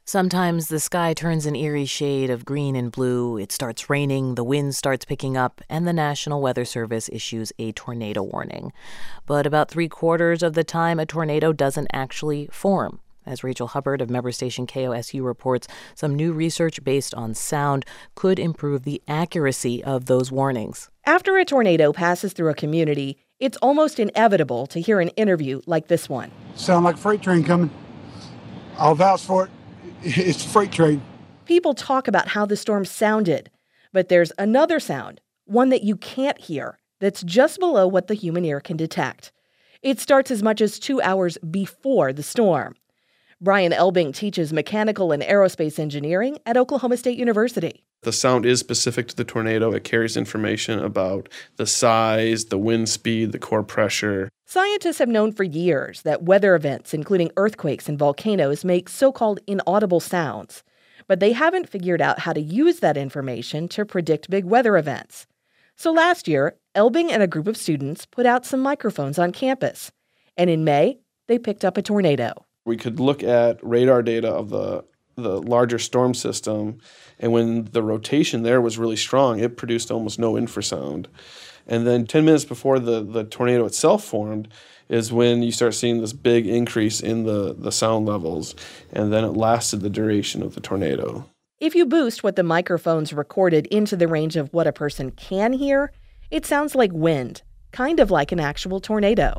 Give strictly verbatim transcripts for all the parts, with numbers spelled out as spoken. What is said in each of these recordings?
Sometimes the sky turns an eerie shade of green and blue, it starts raining, the wind starts picking up, and the National Weather Service issues a tornado warning. But about three quarters of the time, a tornado doesn't actually form. As Rachel Hubbard of member station K O S U reports, some new research based on sound could improve the accuracy of those warnings. After a tornado passes through a community, it's almost inevitable to hear an interview like this one. Sound like a freight train coming. I'll vouch for it. It's a freight train. People talk about how the storm sounded, but there's another sound, one that you can't hear, that's just below what the human ear can detect. It starts as much as two hours before the storm. Brian Elbing teaches mechanical and aerospace engineering at Oklahoma State University. The sound is specific to the tornado. It carries information about the size, the wind speed, the core pressure. Scientists have known for years that weather events, including earthquakes and volcanoes, make so-called inaudible sounds. But they haven't figured out how to use that information to predict big weather events. So last year, Elbing and a group of students put out some microphones on campus. And in May, they picked up a tornado. We could look at radar data of the the larger storm system, and when the rotation there was really strong, it produced almost no infrasound. And then ten minutes before the, the tornado itself formed is when you start seeing this big increase in the, the sound levels, and then it lasted the duration of the tornado. If you boost what the microphones recorded into the range of what a person can hear, it sounds like wind, kind of like an actual tornado.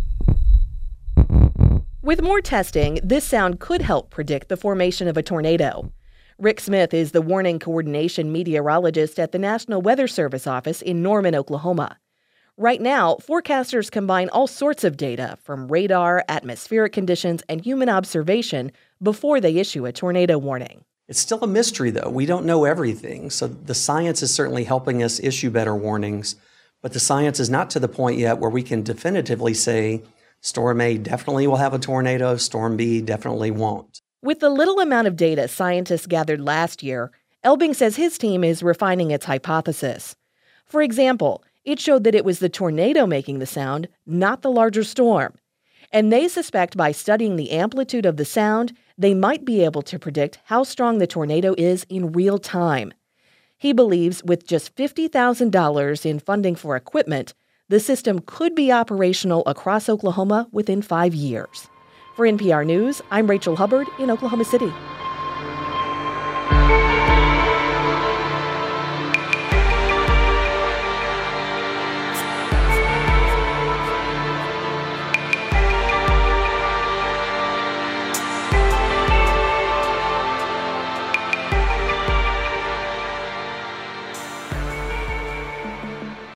With more testing, this sound could help predict the formation of a tornado. Rick Smith is the warning coordination meteorologist at the National Weather Service office in Norman, Oklahoma. Right now, forecasters combine all sorts of data from radar, atmospheric conditions, and human observation before they issue a tornado warning. It's still a mystery, though. We don't know everything. So the science is certainly helping us issue better warnings. But the science is not to the point yet where we can definitively say, Storm A definitely will have a tornado, Storm B definitely won't. With the little amount of data scientists gathered last year, Elbing says his team is refining its hypothesis. For example, it showed that it was the tornado making the sound, not the larger storm. And they suspect by studying the amplitude of the sound, they might be able to predict how strong the tornado is in real time. He believes with just fifty thousand dollars in funding for equipment, the system could be operational across Oklahoma within five years. For N P R News, I'm Rachel Hubbard in Oklahoma City.